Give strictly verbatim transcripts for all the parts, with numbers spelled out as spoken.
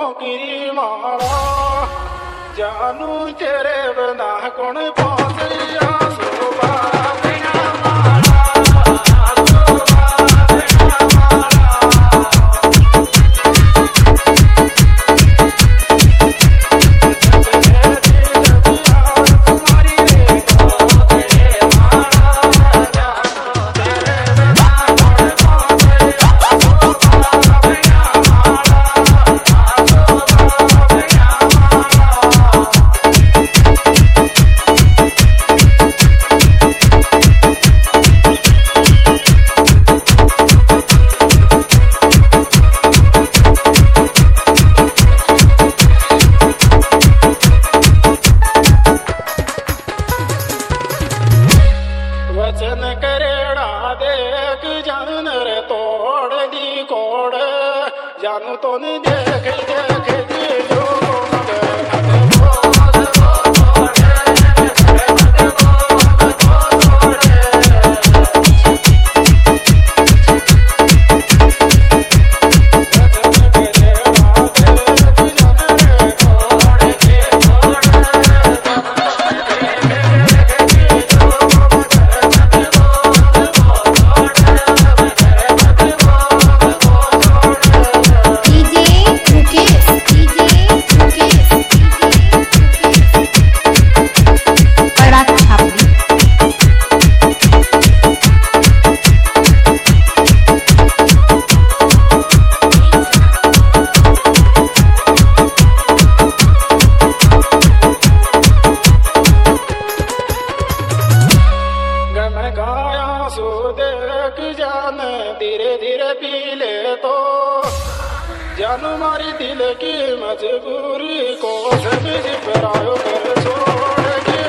की माला जानू तेरे बिना कौन पहुंचिया शोभा वचन करेड़ा देख जान रे तोड़ दी कोड़ जानू तो नहीं देख देख जो जान धीरे धीरे पी ले तो जानू मारी दिल की मजबूरी को समझ परायो कर छोड़ के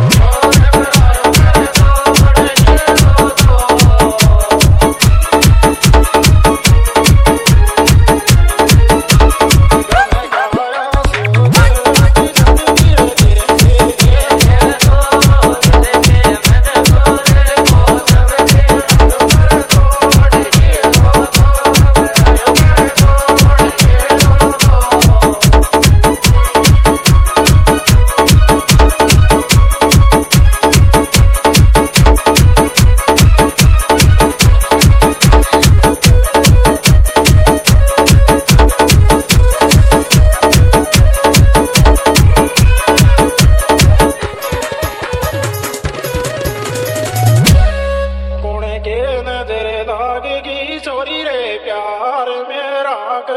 चोरी रे प्यार मेरा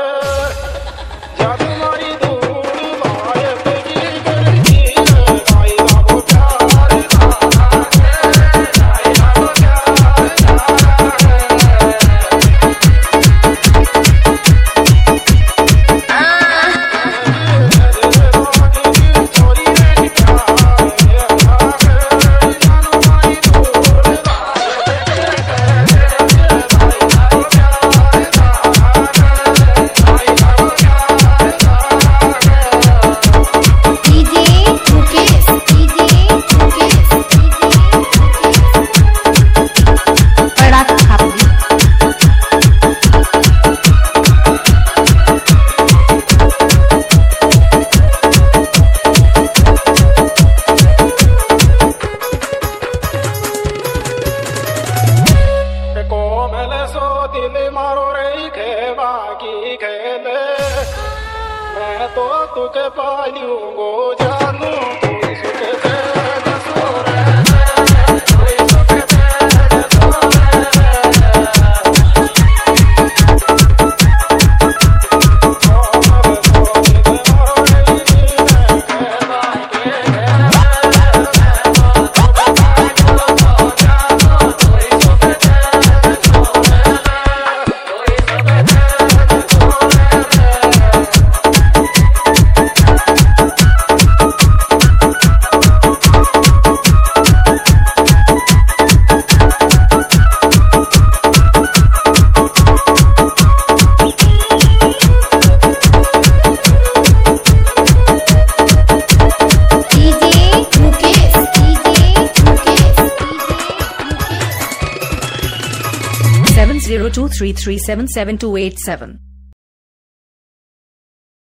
जानू मारी धूल लायक की करती आई लागो प्यार आई लागो चोरी रे प्यार जानू मारी धूल दिल मारो रे खेवा की खेले मैं तो तुके पालूंगो जानू तू सुख से zero two three three seven seven two eight seven.